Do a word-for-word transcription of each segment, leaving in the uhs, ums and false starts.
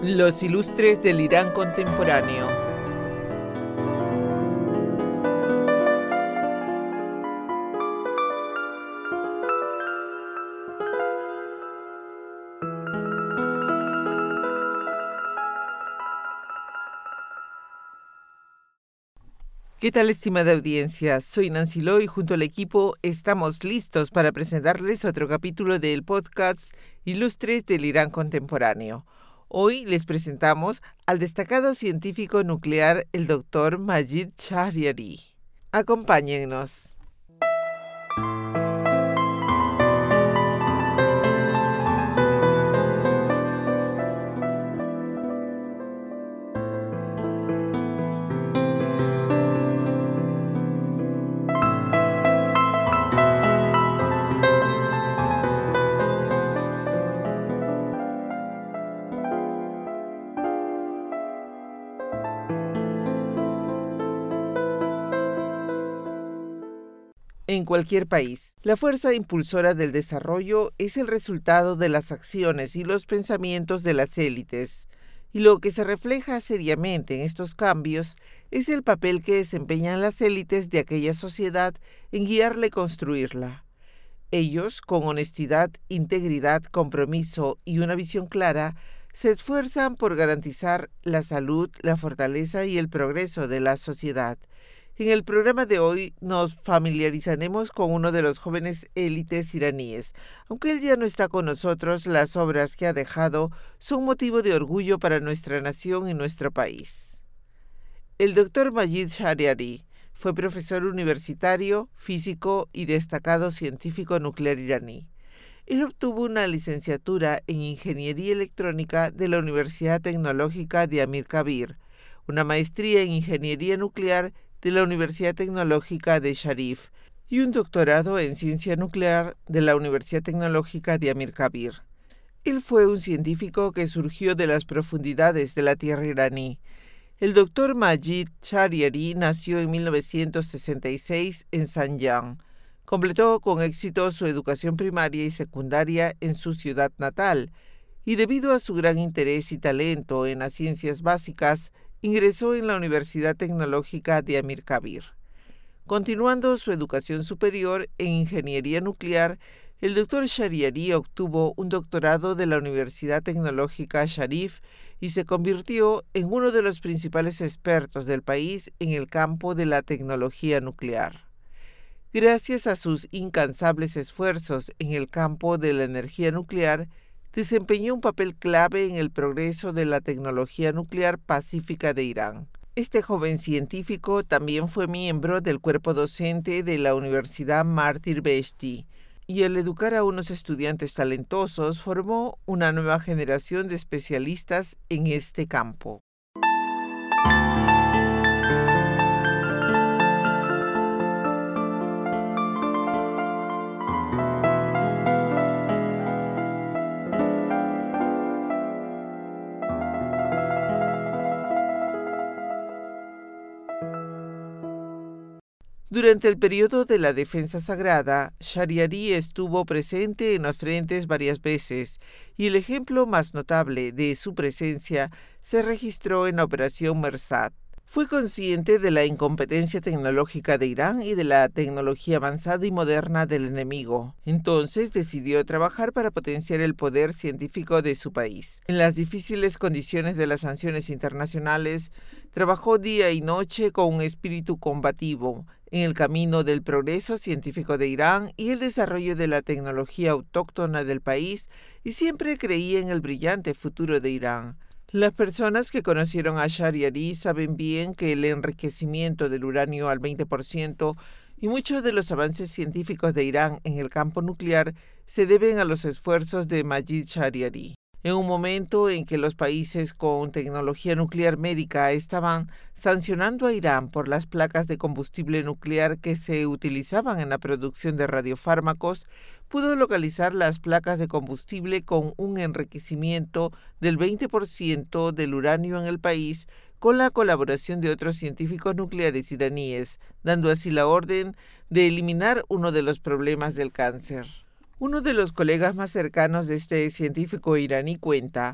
Los ilustres del Irán contemporáneo. ¿Qué tal, estimada audiencia? Soy Nancy Lo y junto al equipo estamos listos para presentarles otro capítulo del podcast Ilustres del Irán contemporáneo. Hoy les presentamos al destacado científico nuclear, el doctor Majid Shahriari. Acompáñennos. En cualquier país, la fuerza impulsora del desarrollo es el resultado de las acciones y los pensamientos de las élites, y lo que se refleja seriamente en estos cambios es el papel que desempeñan las élites de aquella sociedad en guiarla y construirla. Ellos, con honestidad, integridad, compromiso y una visión clara, se esfuerzan por garantizar la salud, la fortaleza y el progreso de la sociedad. En el programa de hoy nos familiarizaremos con uno de los jóvenes élites iraníes. Aunque él ya no está con nosotros, las obras que ha dejado son motivo de orgullo para nuestra nación y nuestro país. El doctor Majid Shahriari fue profesor universitario, físico y destacado científico nuclear iraní. Él obtuvo una licenciatura en Ingeniería Electrónica de la Universidad Tecnológica de Amir Kabir, una maestría en Ingeniería Nuclear de la Universidad Tecnológica de Sharif y un doctorado en Ciencia Nuclear de la Universidad Tecnológica de Amir Kabir. Él fue un científico que surgió de las profundidades de la tierra iraní. El doctor Majid Shahriari nació en mil novecientos sesenta y seis en Zanjan. Completó con éxito su educación primaria y secundaria en su ciudad natal, y debido a su gran interés y talento en las ciencias básicas, ingresó en la Universidad Tecnológica de Amir Kabir. Continuando su educación superior en Ingeniería Nuclear, el doctor Shahriari obtuvo un doctorado de la Universidad Tecnológica Sharif y se convirtió en uno de los principales expertos del país en el campo de la tecnología nuclear. Gracias a sus incansables esfuerzos en el campo de la energía nuclear, desempeñó un papel clave en el progreso de la tecnología nuclear pacífica de Irán. Este joven científico también fue miembro del cuerpo docente de la Universidad Martyr Beheshti, y al educar a unos estudiantes talentosos formó una nueva generación de especialistas en este campo. Durante el periodo de la defensa sagrada, Shahriari estuvo presente en los frentes varias veces, y el ejemplo más notable de su presencia se registró en la Operación Mersat. Fue consciente de la incompetencia tecnológica de Irán y de la tecnología avanzada y moderna del enemigo. Entonces decidió trabajar para potenciar el poder científico de su país. En las difíciles condiciones de las sanciones internacionales, trabajó día y noche con un espíritu combativo en el camino del progreso científico de Irán y el desarrollo de la tecnología autóctona del país, y siempre creía en el brillante futuro de Irán. Las personas que conocieron a Shahriari saben bien que el enriquecimiento del uranio al veinte por ciento y muchos de los avances científicos de Irán en el campo nuclear se deben a los esfuerzos de Majid Shahriari. En un momento en que los países con tecnología nuclear médica estaban sancionando a Irán por las placas de combustible nuclear que se utilizaban en la producción de radiofármacos, pudo localizar las placas de combustible con un enriquecimiento del veinte por ciento del uranio en el país, con la colaboración de otros científicos nucleares iraníes, dando así la orden de eliminar uno de los problemas del cáncer. Uno de los colegas más cercanos de este científico iraní cuenta: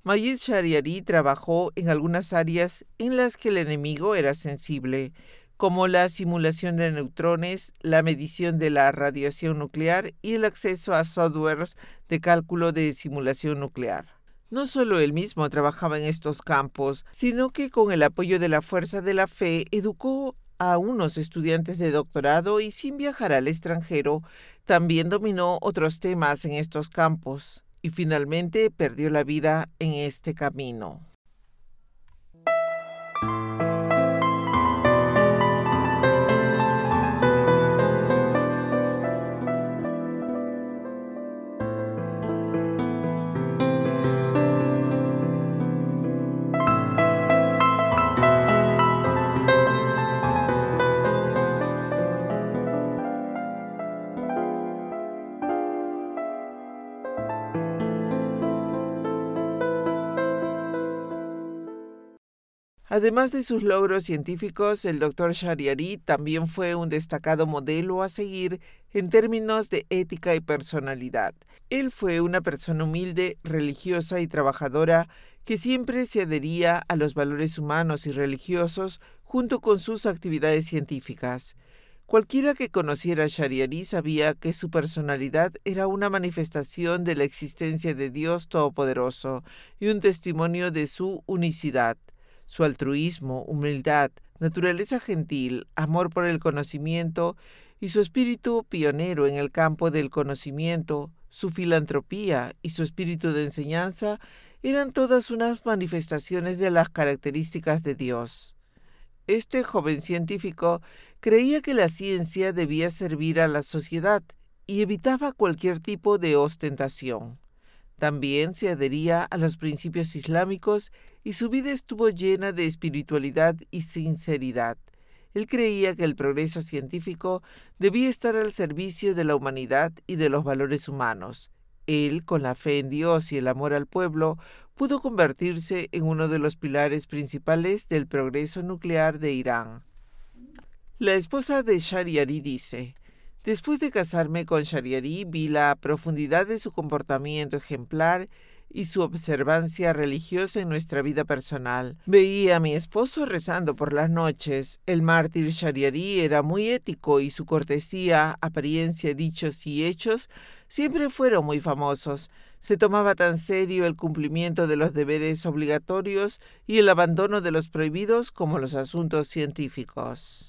Majid Shahriari trabajó en algunas áreas en las que el enemigo era sensible, como la simulación de neutrones, la medición de la radiación nuclear y el acceso a softwares de cálculo de simulación nuclear. No solo él mismo trabajaba en estos campos, sino que con el apoyo de la Fuerza de la Fe educó a unos estudiantes de doctorado y sin viajar al extranjero, también dominó otros temas en estos campos y finalmente perdió la vida en este camino. Además de sus logros científicos, el doctor Shahriari también fue un destacado modelo a seguir en términos de ética y personalidad. Él fue una persona humilde, religiosa y trabajadora que siempre se adhería a los valores humanos y religiosos junto con sus actividades científicas. Cualquiera que conociera a Shahriari sabía que su personalidad era una manifestación de la existencia de Dios Todopoderoso y un testimonio de su unicidad. Su altruismo, humildad, naturaleza gentil, amor por el conocimiento y su espíritu pionero en el campo del conocimiento, su filantropía y su espíritu de enseñanza eran todas unas manifestaciones de las características de Dios. Este joven científico creía que la ciencia debía servir a la sociedad y evitaba cualquier tipo de ostentación. También se adhería a los principios islámicos y su vida estuvo llena de espiritualidad y sinceridad. Él creía que el progreso científico debía estar al servicio de la humanidad y de los valores humanos. Él, con la fe en Dios y el amor al pueblo, pudo convertirse en uno de los pilares principales del progreso nuclear de Irán. La esposa de Shahriari dice: después de casarme con Shahriari, vi la profundidad de su comportamiento ejemplar y su observancia religiosa en nuestra vida personal. Veía a mi esposo rezando por las noches. El mártir Shahriari era muy ético y su cortesía, apariencia, dichos y hechos siempre fueron muy famosos. Se tomaba tan serio el cumplimiento de los deberes obligatorios y el abandono de los prohibidos como los asuntos científicos.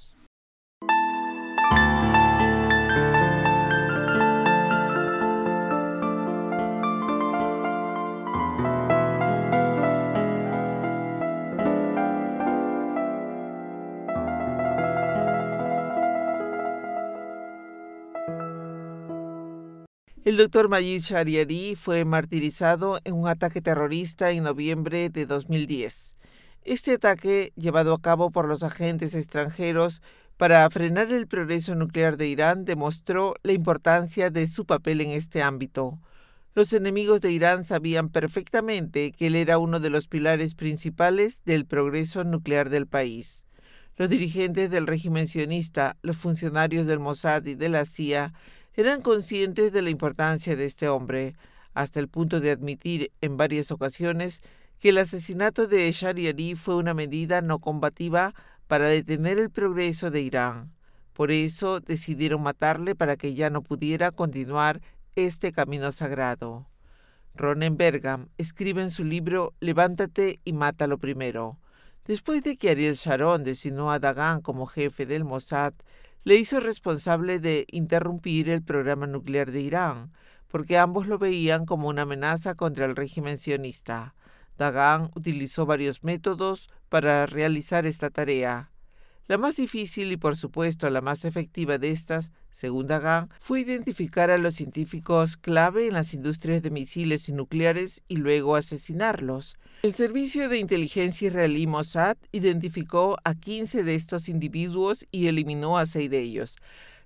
El doctor Majid Shahriari fue martirizado en un ataque terrorista en noviembre de dos mil diez. Este ataque, llevado a cabo por los agentes extranjeros para frenar el progreso nuclear de Irán, demostró la importancia de su papel en este ámbito. Los enemigos de Irán sabían perfectamente que él era uno de los pilares principales del progreso nuclear del país. Los dirigentes del régimen sionista, los funcionarios del Mossad y de la C I A eran conscientes de la importancia de este hombre, hasta el punto de admitir en varias ocasiones que el asesinato de Shahriari fue una medida no combativa para detener el progreso de Irán. Por eso decidieron matarle para que ya no pudiera continuar este camino sagrado. Ronen Bergam escribe en su libro Levántate y mátalo primero. Después de que Ariel Sharon designó a Dagan como jefe del Mossad, le hizo responsable de interrumpir el programa nuclear de Irán, porque ambos lo veían como una amenaza contra el régimen sionista. Dagan utilizó varios métodos para realizar esta tarea. La más difícil y, por supuesto, la más efectiva de estas, según Dagan, fue identificar a los científicos clave en las industrias de misiles y nucleares y luego asesinarlos. El servicio de inteligencia israelí Mossad identificó a quince de estos individuos y eliminó a seis de ellos.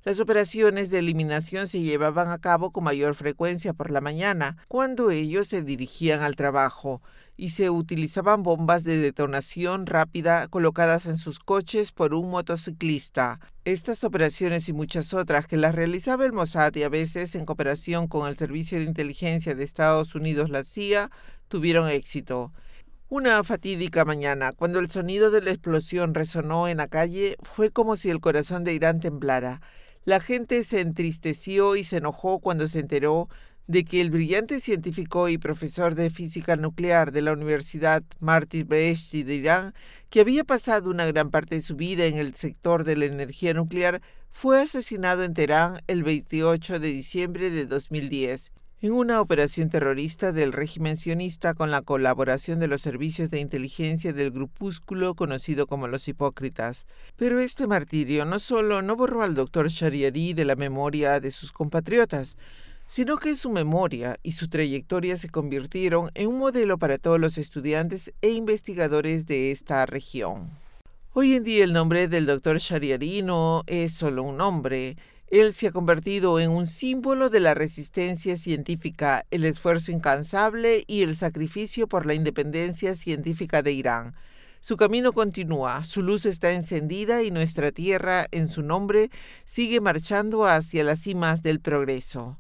Las operaciones de eliminación se llevaban a cabo con mayor frecuencia por la mañana, cuando ellos se dirigían al trabajo, y se utilizaban bombas de detonación rápida colocadas en sus coches por un motociclista. Estas operaciones y muchas otras que las realizaba el Mossad y a veces en cooperación con el Servicio de Inteligencia de Estados Unidos, la C I A, tuvieron éxito. Una fatídica mañana, cuando el sonido de la explosión resonó en la calle, fue como si el corazón de Irán temblara. La gente se entristeció y se enojó cuando se enteró de que el brillante científico y profesor de física nuclear de la Universidad Marty Beheshti de Irán, que había pasado una gran parte de su vida en el sector de la energía nuclear, fue asesinado en Teherán el veintiocho de diciembre de dos mil diez, en una operación terrorista del régimen sionista con la colaboración de los servicios de inteligencia del grupúsculo conocido como los Hipócritas. Pero este martirio no solo no borró al doctor Shariari de la memoria de sus compatriotas, sino que su memoria y su trayectoria se convirtieron en un modelo para todos los estudiantes e investigadores de esta región. Hoy en día el nombre del doctor Shariari no es solo un nombre. Él se ha convertido en un símbolo de la resistencia científica, el esfuerzo incansable y el sacrificio por la independencia científica de Irán. Su camino continúa, su luz está encendida y nuestra tierra, en su nombre, sigue marchando hacia las cimas del progreso.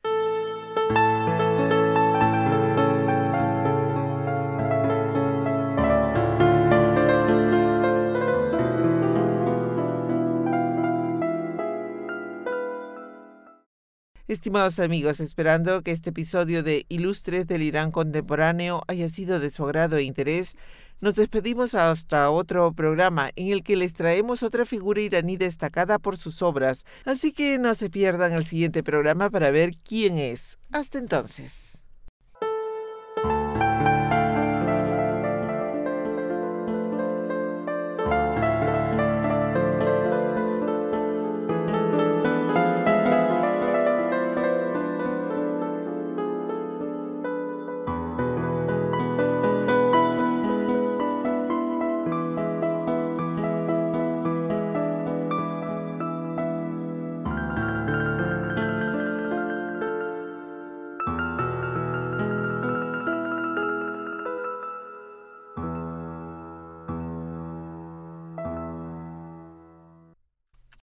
Estimados amigos, esperando que este episodio de Ilustres del Irán Contemporáneo haya sido de su agrado e interés, nos despedimos hasta otro programa en el que les traemos otra figura iraní destacada por sus obras, así que no se pierdan el siguiente programa para ver quién es. Hasta entonces.